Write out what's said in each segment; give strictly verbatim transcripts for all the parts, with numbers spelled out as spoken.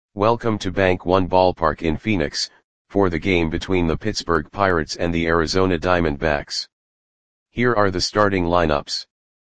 Welcome to Bank One Ballpark in Phoenix, for the game between the Pittsburgh Pirates and the Arizona Diamondbacks. Here are the starting lineups.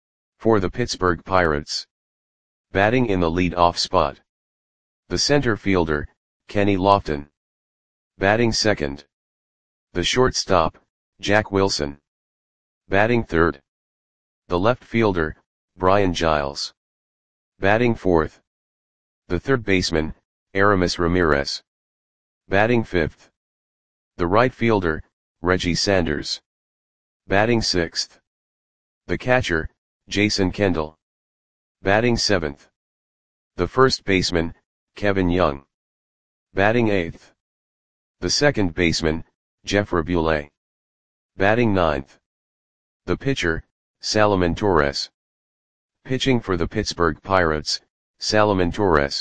For the Pittsburgh Pirates. Batting in the lead-off spot. The center fielder, Kenny Lofton. Batting second. The shortstop, Jack Wilson. Batting third. The left fielder, Brian Giles. Batting fourth. The third baseman, Aramis Ramirez. Batting fifth. The right fielder, Reggie Sanders. Batting sixth. The catcher, Jason Kendall. Batting seventh. The first baseman, Kevin Young. Batting eighth. The second baseman, Jeff Rabule. Batting ninth. The pitcher, Salomon Torres. Pitching for the Pittsburgh Pirates, Salomon Torres.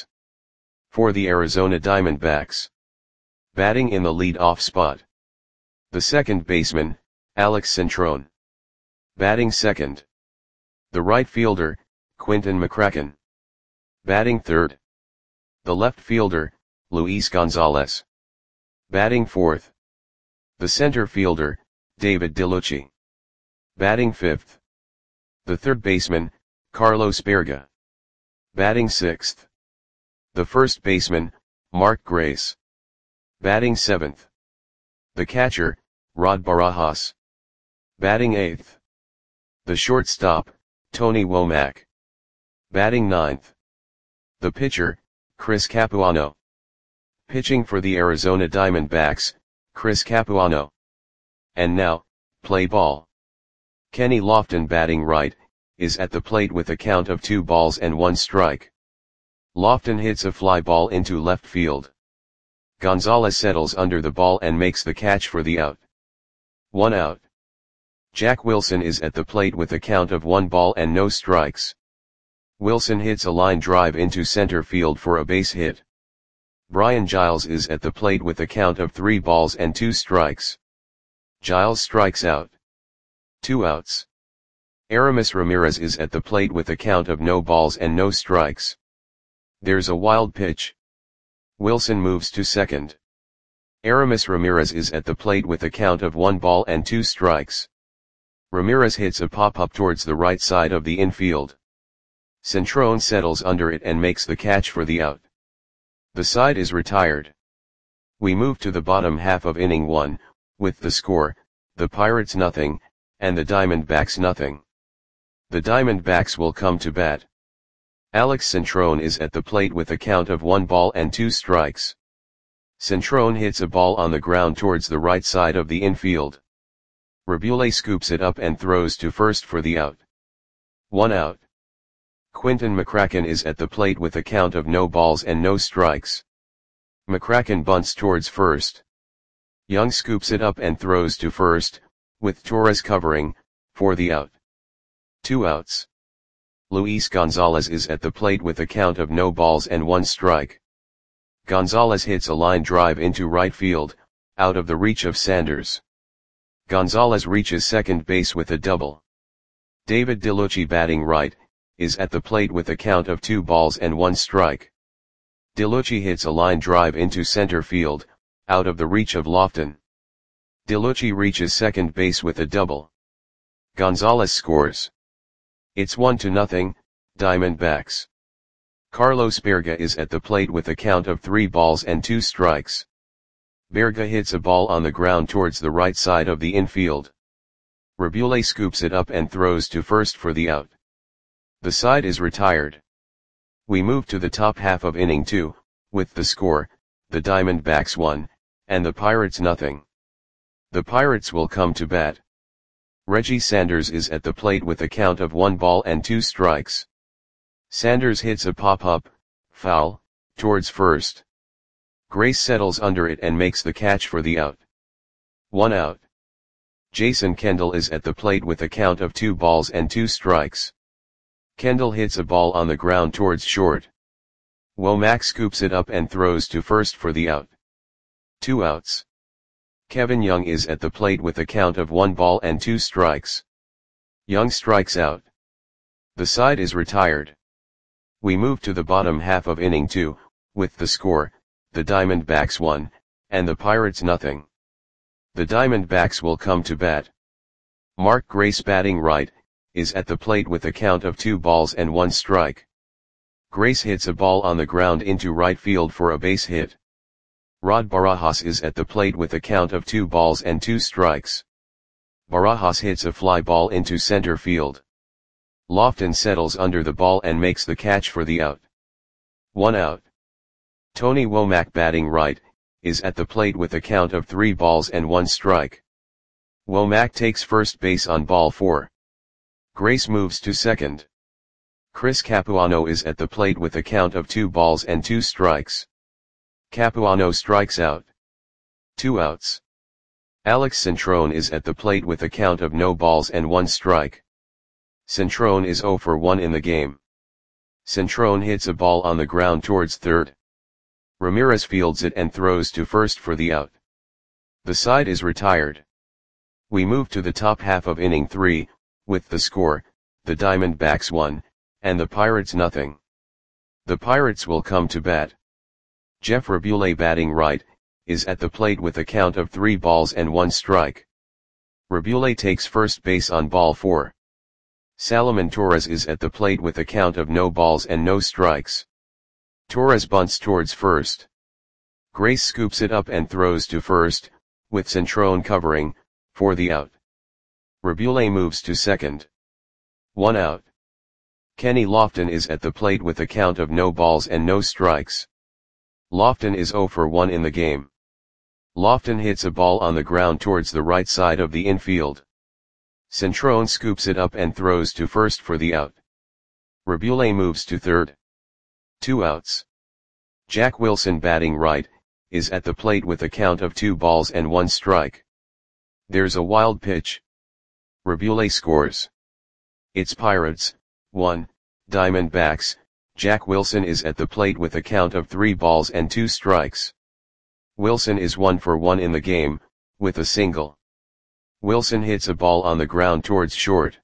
For the Arizona Diamondbacks. Batting in the lead-off spot. The second baseman, Alex Centrone. Batting second. The right fielder, Quinton McCracken. Batting third. The left fielder, Luis Gonzalez. Batting fourth. The center fielder, David DeLucci. Batting fifth. The third baseman, Carlos Berga. Batting sixth. The first baseman, Mark Grace. Batting seventh. The catcher, Rod Barajas. Batting eighth. The shortstop, Tony Womack. Batting ninth. The pitcher, Chris Capuano. Pitching for the Arizona Diamondbacks, Chris Capuano. And now, play ball. Kenny Lofton, batting right, is at the plate with a count of two balls and one strike. Lofton hits a fly ball into left field. Gonzalez settles under the ball and makes the catch for the out. One out. Jack Wilson is at the plate with a count of one ball and no strikes. Wilson hits a line drive into center field for a base hit. Brian Giles is at the plate with a count of three balls and two strikes. Giles strikes out. Two outs. Aramis Ramirez is at the plate with a count of no balls and no strikes. There's a wild pitch. Wilson moves to second. Aramis Ramirez is at the plate with a count of one ball and two strikes. Ramirez hits a pop-up towards the right side of the infield. Centrone settles under it and makes the catch for the out. The side is retired. We move to the bottom half of inning one, with the score, the Pirates nothing, and the Diamondbacks nothing. The Diamondbacks will come to bat. Alex Centrone is at the plate with a count of one ball and two strikes. Centrone hits a ball on the ground towards the right side of the infield. Rabule scoops it up and throws to first for the out. One out. Quinton McCracken is at the plate with a count of no balls and no strikes. McCracken bunts towards first. Young scoops it up and throws to first, with Torres covering, for the out. Two outs. Luis Gonzalez is at the plate with a count of no balls and one strike. Gonzalez hits a line drive into right field, out of the reach of Sanders. Gonzalez reaches second base with a double. David DeLucci, batting right, is at the plate with a count of two balls and one strike. DeLucci hits a line drive into center field, out of the reach of Lofton. DeLucci reaches second base with a double. Gonzalez scores. It's one to nothing, Diamondbacks. Carlos Berga is at the plate with a count of three balls and two strikes. Berga hits a ball on the ground towards the right side of the infield. Rabule scoops it up and throws to first for the out. The side is retired. We move to the top half of inning two, with the score, the Diamondbacks one, and the Pirates nothing. The Pirates will come to bat. Reggie Sanders is at the plate with a count of one ball and two strikes. Sanders hits a pop-up, foul, towards first. Grace settles under it and makes the catch for the out. One out. Jason Kendall is at the plate with a count of two balls and two strikes. Kendall hits a ball on the ground towards short. Womack scoops it up and throws to first for the out. Two outs. Kevin Young is at the plate with a count of one ball and two strikes. Young strikes out. The side is retired. We move to the bottom half of inning two, with the score, the Diamondbacks one, and the Pirates nothing. The Diamondbacks will come to bat. Mark Grace batting right, is at the plate with a count of two balls and one strike. Grace hits a ball on the ground into right field for a base hit. Rod Barajas is at the plate with a count of two balls and two strikes. Barajas hits a fly ball into center field. Lofton settles under the ball and makes the catch for the out. One out. Tony Womack batting right, is at the plate with a count of three balls and one strike. Womack takes first base on ball four. Grace moves to second. Chris Capuano is at the plate with a count of two balls and two strikes. Capuano strikes out. Two outs. Alex Centrone is at the plate with a count of no balls and one strike. Centrone is zero for one in the game. Centrone hits a ball on the ground towards third. Ramirez fields it and throws to first for the out. The side is retired. We move to the top half of inning three, with the score, the Diamondbacks one, and the Pirates nothing. The Pirates will come to bat. Jeff Rabule batting right, is at the plate with a count of three balls and one strike. Rabule takes first base on ball four. Salomon Torres is at the plate with a count of no balls and no strikes. Torres bunts towards first. Grace scoops it up and throws to first, with Centrone covering, for the out. Rabule moves to second. One out. Kenny Lofton is at the plate with a count of no balls and no strikes. Lofton is zero for one in the game. Lofton hits a ball on the ground towards the right side of the infield. Centrone scoops it up and throws to first for the out. Rabule moves to third. Two outs. Jack Wilson batting right, is at the plate with a count of two balls and one strike. There's a wild pitch. Rabule scores. It's Pirates, one, Diamondbacks. Jack Wilson is at the plate with a count of three balls and two strikes. Wilson is one for one in the game, with a single. Wilson hits a ball on the ground towards short.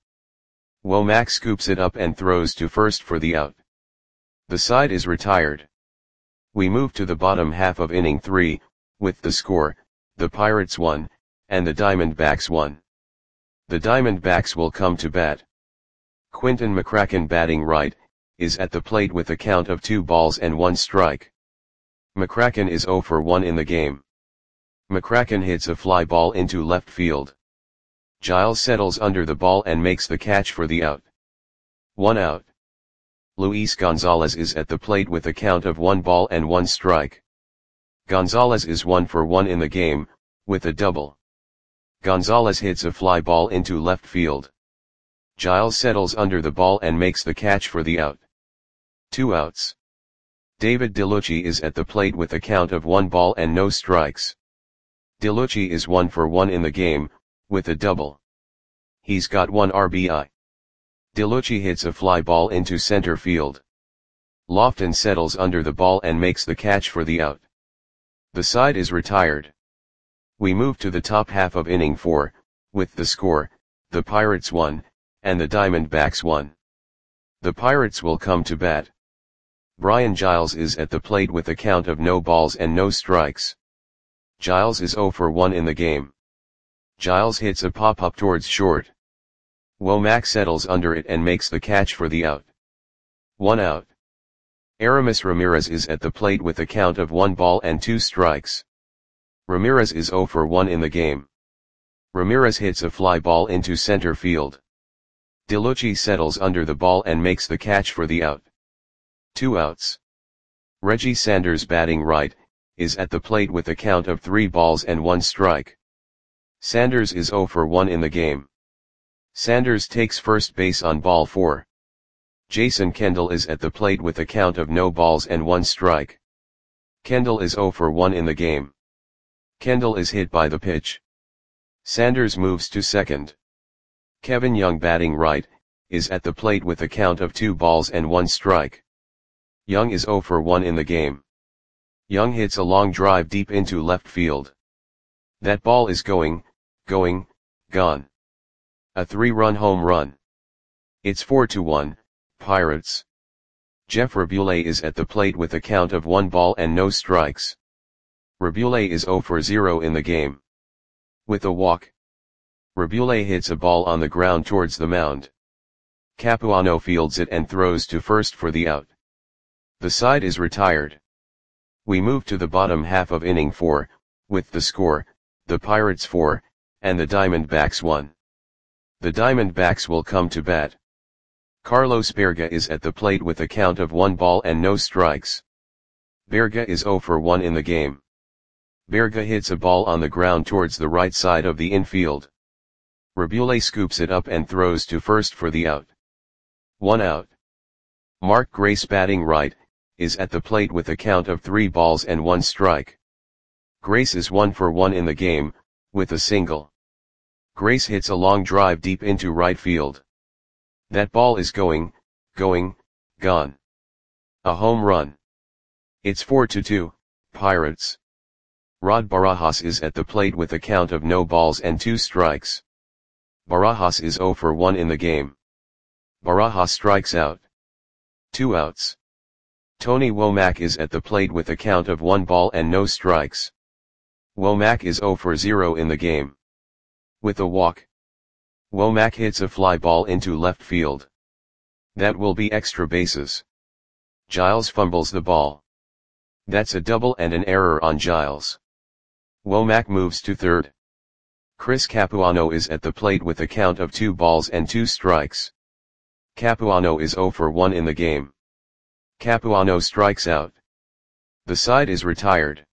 Womack scoops it up and throws to first for the out. The side is retired. We move to the bottom half of inning three, with the score, the Pirates one, and the Diamondbacks one. The Diamondbacks will come to bat. Quinton McCracken batting right, is at the plate with a count of two balls and one strike. McCracken is zero for one in the game. McCracken hits a fly ball into left field. Giles settles under the ball and makes the catch for the out. One out. Luis Gonzalez is at the plate with a count of one ball and one strike. Gonzalez is one for one in the game, with a double. Gonzalez hits a fly ball into left field. Giles settles under the ball and makes the catch for the out. Two outs. David DeLucci is at the plate with a count of one ball and no strikes. DeLucci is one for one in the game, with a double. He's got one R B I. DeLucci hits a fly ball into center field. Lofton settles under the ball and makes the catch for the out. The side is retired. We move to the top half of inning four, with the score, the Pirates one, and the Diamondbacks one. The Pirates will come to bat. Brian Giles is at the plate with a count of no balls and no strikes. Giles is zero for one in the game. Giles hits a pop-up towards short. Womack settles under it and makes the catch for the out. One out. Aramis Ramirez is at the plate with a count of one ball and two strikes. Ramirez is zero for one in the game. Ramirez hits a fly ball into center field. DeLucci settles under the ball and makes the catch for the out. Two outs. Reggie Sanders batting right, is at the plate with a count of three balls and one strike. Sanders is zero for one in the game. Sanders takes first base on ball four. Jason Kendall is at the plate with a count of no balls and one strike. Kendall is zero for one in the game. Kendall is hit by the pitch. Sanders moves to second. Kevin Young batting right, is at the plate with a count of two balls and one strike. Young is zero for one in the game. Young hits a long drive deep into left field. That ball is going, going, gone. A three-run home run. It's four to one, Pirates. Jeff Rabule is at the plate with a count of one ball and no strikes. Rabule is zero for zero in the game. With a walk, Rabule hits a ball on the ground towards the mound. Capuano fields it and throws to first for the out. The side is retired. We move to the bottom half of inning four, with the score, the Pirates four, and the Diamondbacks one. The Diamondbacks will come to bat. Carlos Berga is at the plate with a count of one ball and no strikes. Berga is zero for one in the game. Berga hits a ball on the ground towards the right side of the infield. Rabule scoops it up and throws to first for the out. One out. Mark Grace, batting right, is at the plate with a count of three balls and one strike. Grace is one for one in the game, with a single. Grace hits a long drive deep into right field. That ball is going, going, gone. A home run. It's four to two, Pirates. Rod Barajas is at the plate with a count of no balls and two strikes. Barajas is zero for one in the game. Barajas strikes out. Two outs. Tony Womack is at the plate with a count of one ball and no strikes. Womack is zero for zero in the game. With a walk, Womack hits a fly ball into left field. That will be extra bases. Giles fumbles the ball. That's a double and an error on Giles. Womack moves to third. Chris Capuano is at the plate with a count of two balls and two strikes. Capuano is zero for one in the game. Capuano strikes out. The side is retired.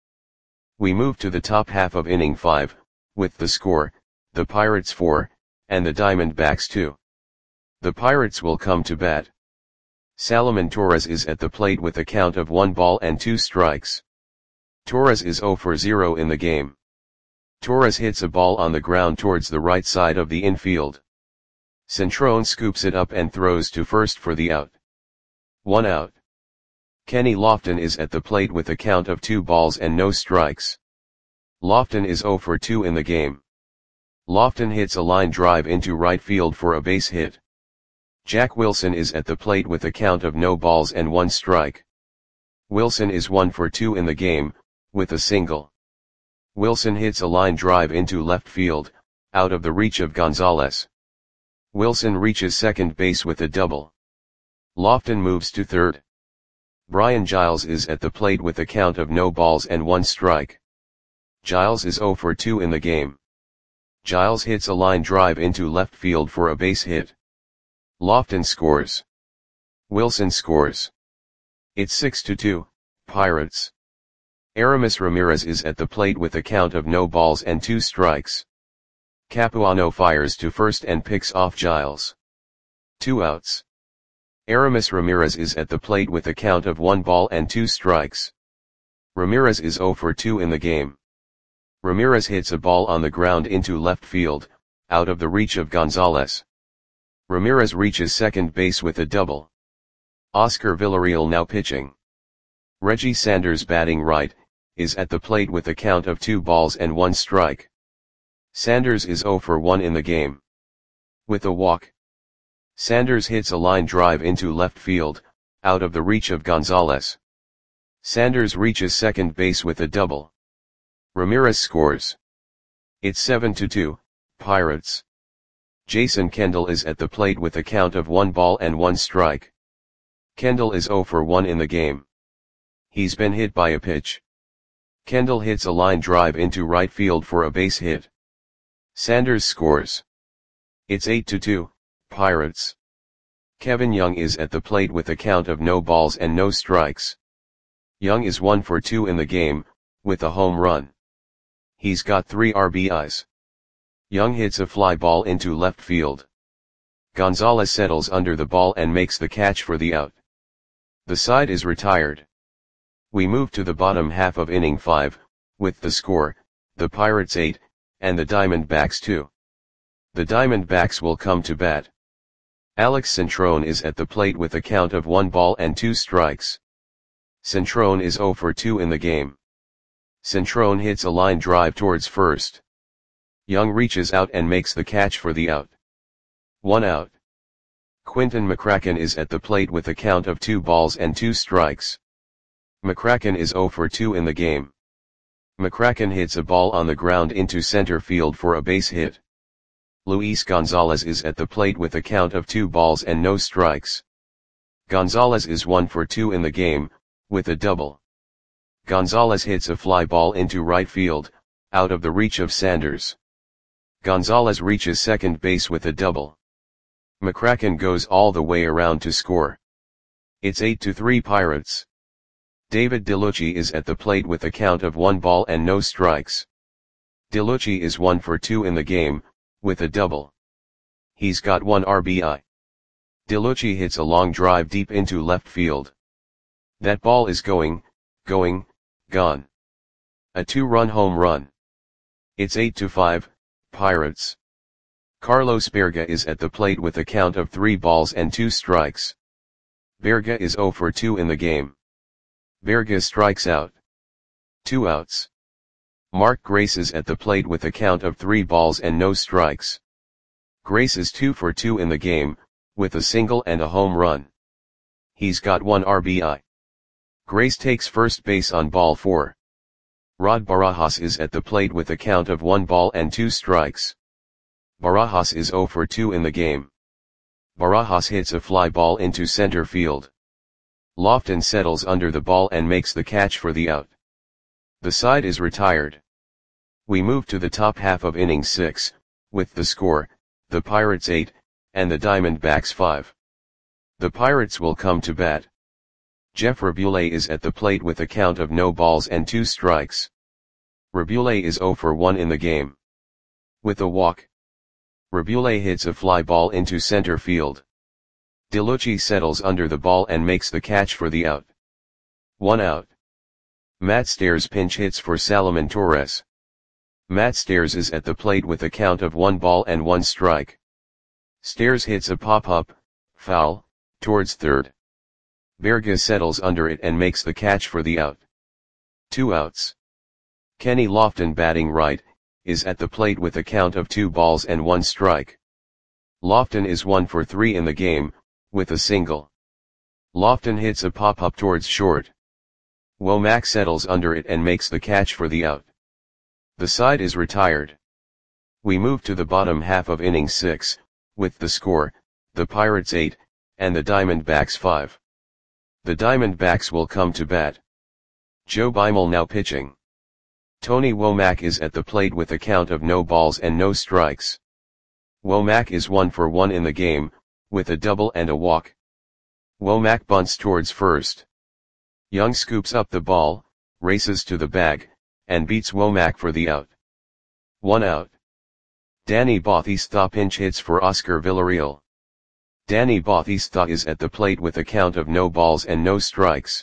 We move to the top half of inning five, with the score, the Pirates four, and the Diamondbacks two. The Pirates will come to bat. Salomon Torres is at the plate with a count of one ball and two strikes. Torres is zero for zero in the game. Torres hits a ball on the ground towards the right side of the infield. Centrone scoops it up and throws to first for the out. One out. Kenny Lofton is at the plate with a count of two balls and no strikes. Lofton is zero for two in the game. Lofton hits a line drive into right field for a base hit. Jack Wilson is at the plate with a count of no balls and one strike. Wilson is one for two in the game, with a single. Wilson hits a line drive into left field, out of the reach of Gonzalez. Wilson reaches second base with a double. Lofton moves to third. Brian Giles is at the plate with a count of no balls and one strike. Giles is zero for two in the game. Giles hits a line drive into left field for a base hit. Lofton scores. Wilson scores. It's six to two, Pirates. Aramis Ramirez is at the plate with a count of no balls and two strikes. Capuano fires to first and picks off Giles. Two outs. Aramis Ramirez is at the plate with a count of one ball and two strikes. Ramirez is zero for two in the game. Ramirez hits a ball on the ground into left field, out of the reach of Gonzalez. Ramirez reaches second base with a double. Oscar Villarreal now pitching. Reggie Sanders, batting right, is at the plate with a count of two balls and one strike. Sanders is zero for one in the game. With a walk, Sanders hits a line drive into left field, out of the reach of Gonzalez. Sanders reaches second base with a double. Ramirez scores. It's seven to two, Pirates. Jason Kendall is at the plate with a count of one ball and one strike. Kendall is zero for one in the game. He's been hit by a pitch. Kendall hits a line drive into right field for a base hit. Sanders scores. It's eight to two, Pirates. Kevin Young is at the plate with a count of no balls and no strikes. Young is one for two in the game, with a home run. He's got three R B Is. Young hits a fly ball into left field. Gonzalez settles under the ball and makes the catch for the out. The side is retired. We move to the bottom half of inning five, with the score, the Pirates eight, and the Diamondbacks two. The Diamondbacks will come to bat. Alex Centrone is at the plate with a count of one ball and two strikes. Centrone is zero for two in the game. Centrone hits a line drive towards first. Young reaches out and makes the catch for the out. One out. Quinton McCracken is at the plate with a count of two balls and two strikes. McCracken is zero for two in the game. McCracken hits a ball on the ground into center field for a base hit. Luis Gonzalez is at the plate with a count of two balls and no strikes. Gonzalez is one for two in the game, with a double. Gonzalez hits a fly ball into right field, out of the reach of Sanders. Gonzalez reaches second base with a double. McCracken goes all the way around to score. It's eight to three Pirates. David DeLucci is at the plate with a count of one ball and no strikes. DeLucci is one for two in the game, with a double. He's got one R B I. DeLucci hits a long drive deep into left field. That ball is going, going, gone. A two-run home run. It's eight to five, Pirates. Carlos Berga is at the plate with a count of three balls and two strikes. Berga is zero for two in the game. Berga strikes out. Two outs. Mark Grace is at the plate with a count of three balls and no strikes. Grace is two for two in the game, with a single and a home run. He's got one R B I. Grace takes first base on ball four. Rod Barajas is at the plate with a count of one ball and two strikes. Barajas is zero for two in the game. Barajas hits a fly ball into center field. Lofton settles under the ball and makes the catch for the out. The side is retired. We move to the top half of inning six, with the score, the Pirates eight, and the Diamondbacks five. The Pirates will come to bat. Jeff Rabule is at the plate with a count of no balls and two strikes. Rabule is zero for one in the game. With a walk. Rabule hits a fly ball into center field. DeLucci settles under the ball and makes the catch for the out. One out. Matt Stairs pinch hits for Salomon Torres. Matt Stairs is at the plate with a count of one ball and one strike. Stairs hits a pop-up, foul, towards third. Berga settles under it and makes the catch for the out. Two outs. Kenny Lofton, batting right, is at the plate with a count of two balls and one strike. Lofton is one for three in the game, with a single. Lofton hits a pop-up towards short. Womack settles under it and makes the catch for the out. The side is retired. We move to the bottom half of inning six, with the score, the Pirates eight, and the Diamondbacks five. The Diamondbacks will come to bat. Joe Beimel now pitching. Tony Womack is at the plate with a count of no balls and no strikes. Womack is one for one in the game, with a double and a walk. Womack bunts towards first. Young scoops up the ball, races to the bag, and beats Womack for the out. One out. Danny Bautista pinch hits for Oscar Villarreal. Danny Bautista is at the plate with a count of no balls and no strikes.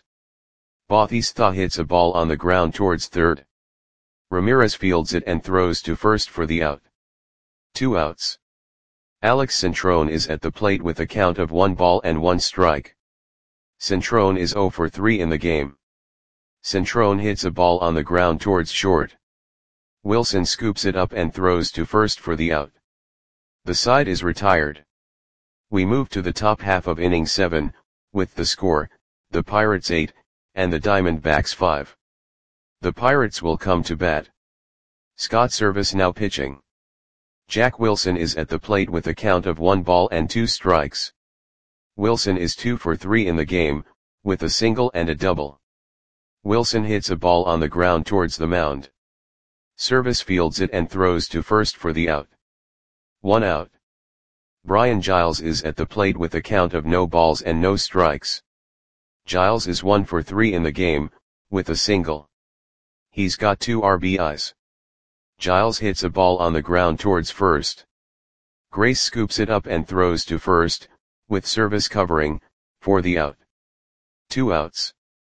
Bautista hits a ball on the ground towards third. Ramirez fields it and throws to first for the out. Two outs. Alex Centrone is at the plate with a count of one ball and one strike. Centrone is zero for three in the game. Centrone hits a ball on the ground towards short. Wilson scoops it up and throws to first for the out. The side is retired. We move to the top half of inning seven, with the score, the Pirates eight, and the Diamondbacks five. The Pirates will come to bat. Scott Servais now pitching. Jack Wilson is at the plate with a count of one ball and two strikes. Wilson is two for three in the game, with a single and a double. Wilson hits a ball on the ground towards the mound. Servais fields it and throws to first for the out. One out. Brian Giles is at the plate with a count of no balls and no strikes. Giles is one for three in the game, with a single. He's got two R B Is. Giles hits a ball on the ground towards first. Grace scoops it up and throws to first, with Servais covering, for the out. Two outs.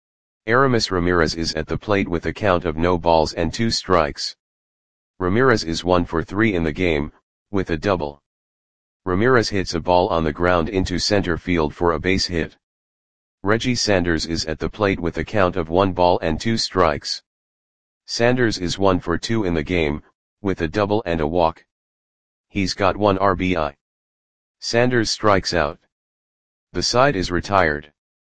Aramis Ramirez is at the plate with a count of no balls and two strikes. Ramirez is one for three in the game, with a double. Ramirez hits a ball on the ground into center field for a base hit. Reggie Sanders is at the plate with a count of one ball and two strikes. Sanders is one for two in the game, with a double and a walk. He's got one R B I. Sanders strikes out. The side is retired.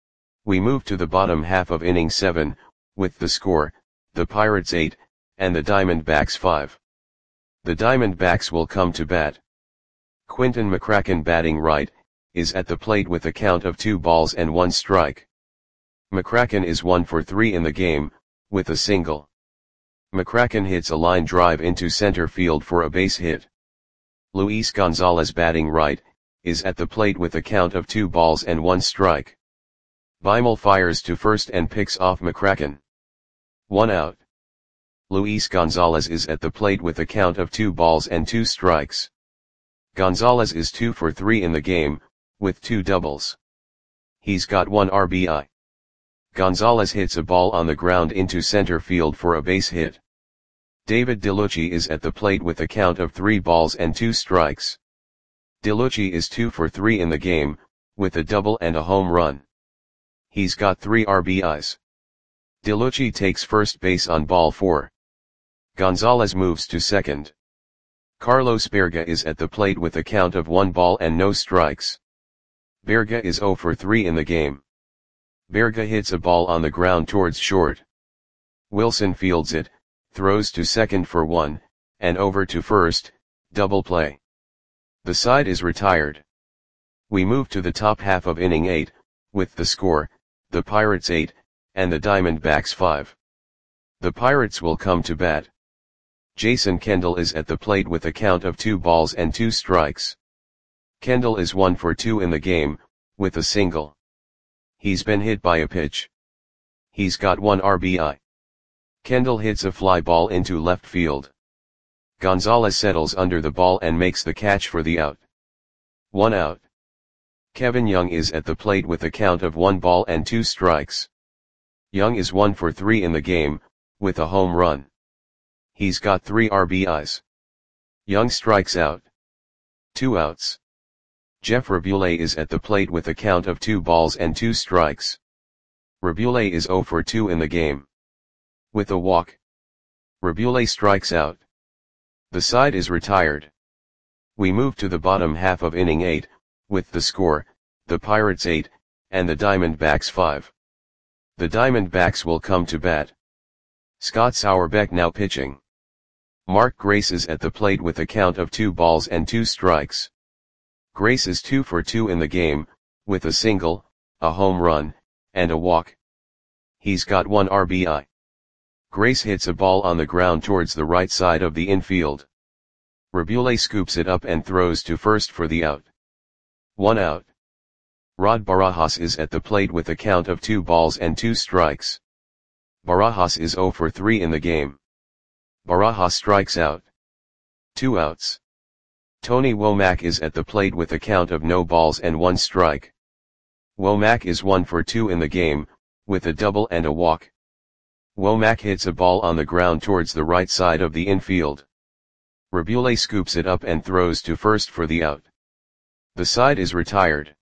We move to the bottom half of inning seven, with the score, the Pirates eight, and the Diamondbacks five. The Diamondbacks will come to bat. Quinton McCracken, batting right, is at the plate with a count of two balls and one strike. McCracken is one for three in the game, with a single. McCracken hits a line drive into center field for a base hit. Luis Gonzalez, batting right, is at the plate with a count of two balls and one strike. Beimel fires to first and picks off McCracken. One out. Luis Gonzalez is at the plate with a count of two balls and two strikes. Gonzalez is two for three in the game, with two doubles. He's got one R B I. Gonzalez hits a ball on the ground into center field for a base hit. David DeLucci is at the plate with a count of three balls and two strikes. DeLucci is two for three in the game, with a double and a home run. He's got three R B Is. DeLucci takes first base on ball four. Gonzalez moves to second. Carlos Berga is at the plate with a count of one ball and no strikes. Berga is zero for three in the game. Berga hits a ball on the ground towards short. Wilson fields it, throws to second for one, and over to first, double play. The side is retired. We move to the top half of inning eight, with the score, the Pirates eight, and the Diamondbacks five. The Pirates will come to bat. Jason Kendall is at the plate with a count of two balls and two strikes. Kendall is one for two in the game, with a single. He's been hit by a pitch. He's got one R B I. Kendall hits a fly ball into left field. Gonzalez settles under the ball and makes the catch for the out. One out. Kevin Young is at the plate with a count of one ball and two strikes. Young is one for three in the game, with a home run. He's got three R B Is. Young strikes out. Two outs. Jeff Rabule is at the plate with a count of two balls and two strikes. Rabule is zero for two in the game. With a walk. Rabule strikes out. The side is retired. We move to the bottom half of inning eight, with the score, the Pirates eight, and the Diamondbacks five. The Diamondbacks will come to bat. Scott Sauerbeck now pitching. Mark Grace is at the plate with a count of two balls and two strikes. Grace is two for two in the game, with a single, a home run, and a walk. He's got one R B I. Grace hits a ball on the ground towards the right side of the infield. Rabule scoops it up and throws to first for the out. One out. Rod Barajas is at the plate with a count of two balls and two strikes. Barajas is zero for three in the game. Barajas strikes out. Two outs. Tony Womack is at the plate with a count of no balls and one strike. Womack is one for two in the game, with a double and a walk. Womack hits a ball on the ground towards the right side of the infield. Rabule scoops it up and throws to first for the out. The side is retired.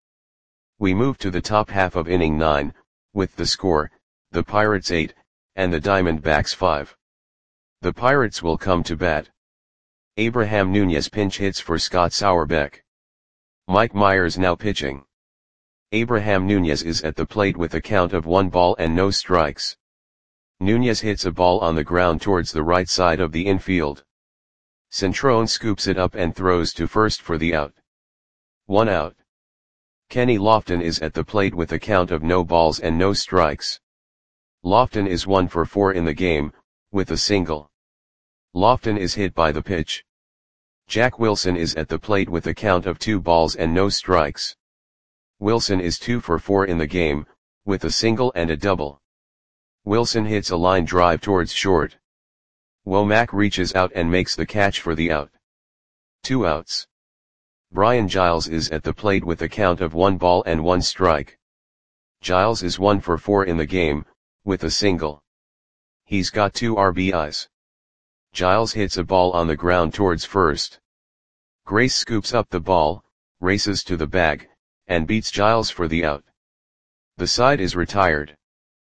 We move to the top half of inning nine, with the score, the Pirates eight, and the Diamondbacks five. The Pirates will come to bat. Abraham Nunez pinch hits for Scott Sauerbeck. Mike Myers now pitching. Abraham Nunez is at the plate with a count of one ball and no strikes. Nunez hits a ball on the ground towards the right side of the infield. Centrone scoops it up and throws to first for the out. One out. Kenny Lofton is at the plate with a count of no balls and no strikes. Lofton is one for four in the game, with a single. Lofton is hit by the pitch. Jack Wilson is at the plate with a count of two balls and no strikes. Wilson is two for four in the game, with a single and a double. Wilson hits a line drive towards short. Womack reaches out and makes the catch for the out. Two outs. Brian Giles is at the plate with a count of one ball and one strike. Giles is one for four in the game, with a single. He's got two R B Is. Giles hits a ball on the ground towards first. Grace scoops up the ball, races to the bag, and beats Giles for the out. The side is retired.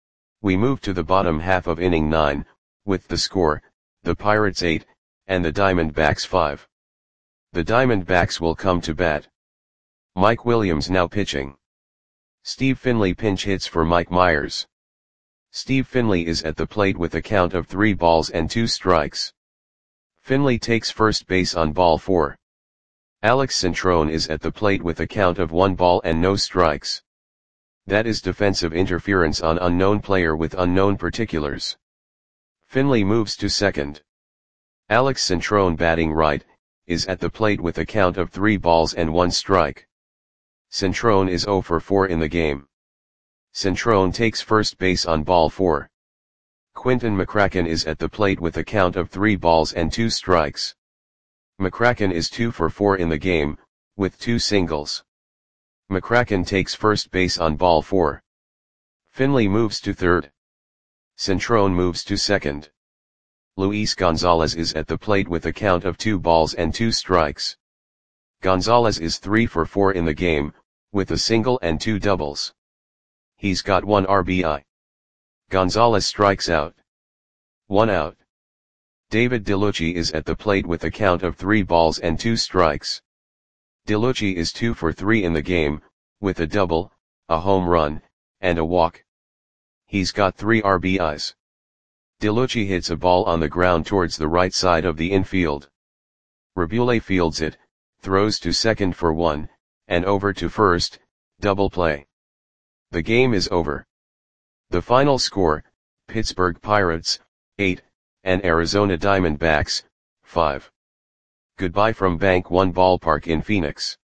We move to the bottom half of inning nine, with the score, the Pirates eight, and the Diamondbacks five. The Diamondbacks will come to bat. Mike Williams now pitching. Steve Finley pinch hits for Mike Myers. Steve Finley is at the plate with a count of three balls and two strikes. Finley takes first base on ball four. Alex Centrone is at the plate with a count of one ball and no strikes. That is defensive interference on unknown player with unknown particulars. Finley moves to second. Alex Centrone, batting right, is at the plate with a count of three balls and one strike. Centrone is zero for four in the game. Centrone takes first base on ball four. Quinton McCracken is at the plate with a count of three balls and two strikes. McCracken is two for four in the game, with two singles. McCracken takes first base on ball four. Finley moves to third. Centrone moves to second. Luis Gonzalez is at the plate with a count of two balls and two strikes. Gonzalez is three for four in the game, with a single and two doubles. He's got one R B I. Gonzalez strikes out. One out. David DeLucci is at the plate with a count of three balls and two strikes. DeLucci is two for three in the game, with a double, a home run, and a walk. He's got three R B Is. DeLucci hits a ball on the ground towards the right side of the infield. Rabule fields it, throws to second for one, and over to first, double play. The game is over. The final score, Pittsburgh Pirates, eight, and Arizona Diamondbacks, five. Goodbye from Bank One Ballpark in Phoenix.